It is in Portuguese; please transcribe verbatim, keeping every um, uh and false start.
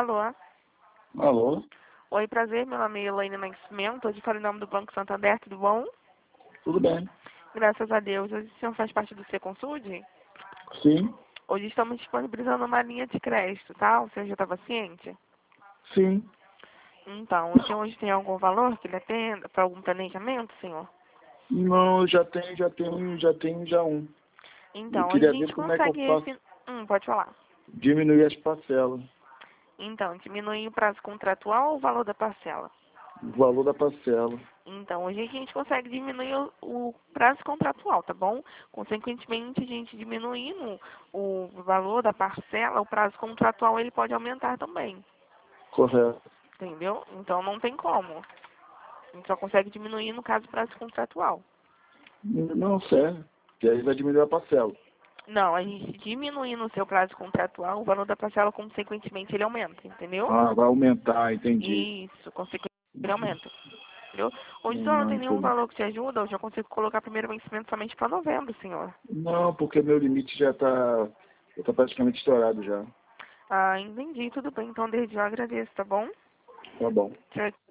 Alô? Alô? Oi, prazer, meu nome é Elaine Nascimento, hoje falo em nome do Banco Santander, tudo bom? Tudo bem? Graças a Deus. Hoje o senhor faz parte do Seconsude? Sim? Hoje estamos disponibilizando uma linha de crédito, tá? O senhor já estava ciente? Sim. Então, o senhor hoje tem algum valor que ele atenda para algum planejamento, senhor? Não, já tenho, já tenho, já tenho já um. Eu Então, a queria ver gente como é que eu consegue... faço refin- Hum, pode falar. diminuir as parcelas, Então, diminuir o prazo contratual ou o valor da parcela? o valor da parcela. Então, hoje a gente consegue diminuir o, o prazo contratual, tá bom? Consequentemente, a gente diminuindo o valor da parcela, o prazo contratual ele pode aumentar também, Correto. entendeu? Então, não tem como. A gente só consegue diminuir, no caso, o prazo contratual. Não serve, que aí vai diminuir a parcela. Não, a gente diminuindo o seu prazo contratual, o valor da parcela, consequentemente, ele aumenta, entendeu? Ah, vai aumentar, entendi. Isso, consequentemente, ele aumenta. Entendeu? Hoje só não Não, tem nenhum entendi. valor que te ajuda, eu já consigo colocar primeiro vencimento somente para novembro, senhor. Não, porque meu limite já está já tá praticamente estourado já. Ah, entendi, tudo bem. Então, desde já agradeço, tá bom? Tá bom. Tchau.